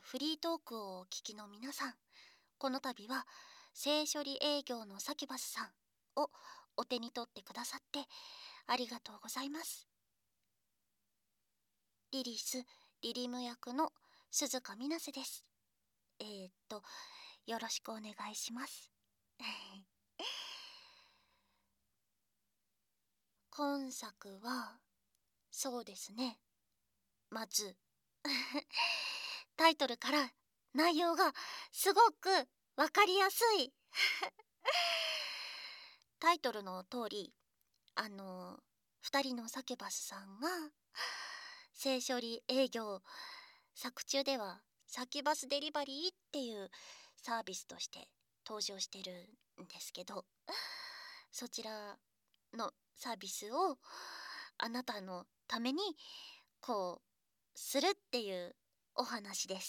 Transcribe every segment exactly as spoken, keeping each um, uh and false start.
フリートークをお聞きの皆さん、この度は性処理営業のサキュバスさんをお手に取ってくださってありがとうございます。リリス・リリム役の鈴鹿みなせです。えー、っと、よろしくお願いします。今作は、そうですね。まず、タイトルから内容がすごくわかりやすい。タイトルの通り、あの、二人のサキュバスさんが、性処理営業、作中ではサキュバスデリバリーっていうサービスとして登場してるんですけど、そちらのサービスをあなたのためにこうするっていうお話です。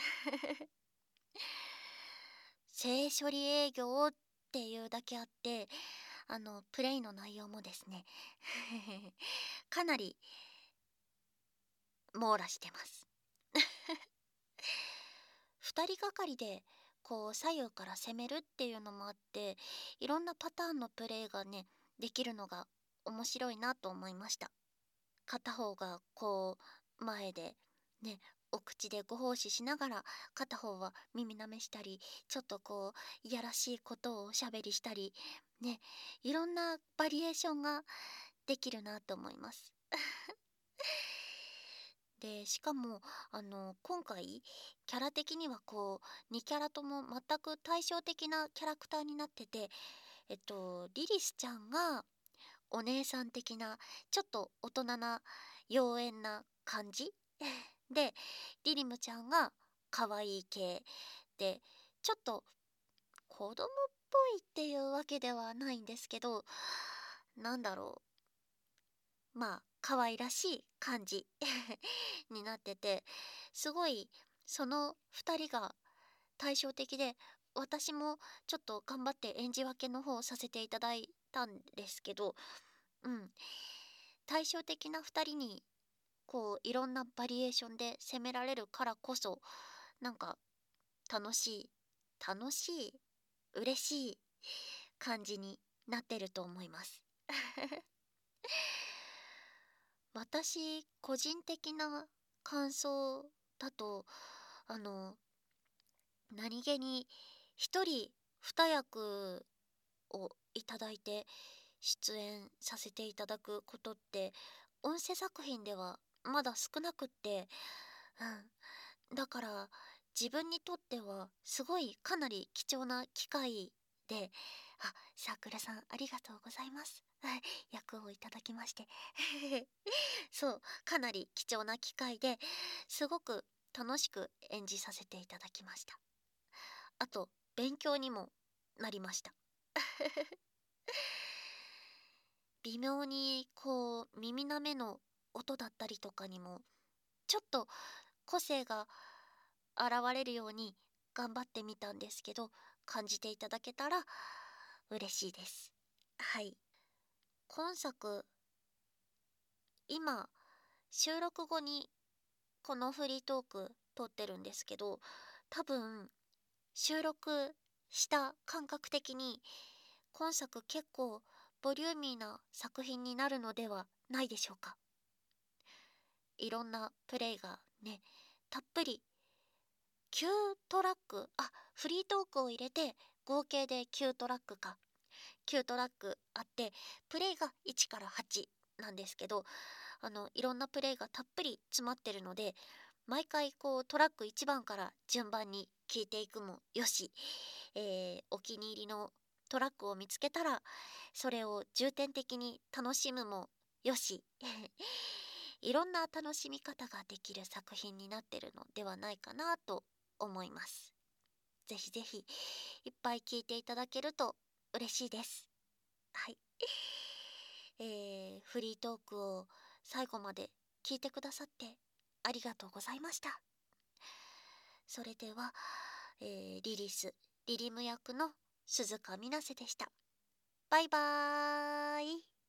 性処理営業っていうだけあって、あのプレイの内容もですねかなり網羅してます。二人がかりでこう左右から攻めるっていうのもあって、いろんなパターンのプレイがねできるのが面白いなと思いました。片方がこう前でねお口でご奉仕しながら、片方は耳なめしたり、ちょっとこういやらしいことをおしゃべりしたりね、いろんなバリエーションができるなと思います。でしかもあの今回キャラ的にはこうにキャラとも全く対照的なキャラクターになってて、えっとリリスちゃんがお姉さん的なちょっと大人な妖艶な感じで、リリムちゃんが可愛い系で、ちょっと子供っぽいっていうわけではないんですけど、なんだろう、まあ可愛らしい感じになってて、すごいそのふたりが対照的で、私もちょっと頑張って演じ分けの方をさせていただいたんですけど、うん、対照的なふたりにこういろんなバリエーションで攻められるからこそ、なんか楽しい楽しい嬉しい感じになってると思います。私個人的な感想だと、あの何気に一人二役をいただいて出演させていただくことって音声作品ではまだ少なくって、うん、だから自分にとってはすごいかなり貴重な機会で、あ、さくらさんありがとうございます。はい、役をいただきましてそう、かなり貴重な機会ですごく楽しく演じさせていただきました。あと勉強にもなりました。微妙にこう耳なめの音だったりとかにもちょっと個性が現れるように頑張ってみたんですけど、感じていただけたら嬉しいです。はい。今作、今収録後にこのフリートーク撮ってるんですけど、多分収録した感覚的に今作結構ボリューミーな作品になるのではないでしょうか。いろんなプレイがねたっぷりきゅうトラック、あ、フリートークを入れて合計できゅうトラックか、きゅうトラックあって、プレイがいちからはちなんですけど、あのいろんなプレイがたっぷり詰まってるので、毎回こうトラックいちばんから順番に聞いていくもよし、えーお気に入りのトラックを見つけたらそれを重点的に楽しむもよしいろんな楽しみ方ができる作品になってるのではないかなと思います。ぜひぜひいっぱい聞いていただけると嬉しいです。はい、えー、フリートークを最後まで聞いてくださってありがとうございました。それでは、えー、リリスリリム役の鈴鹿みなせでした。バイバーイ。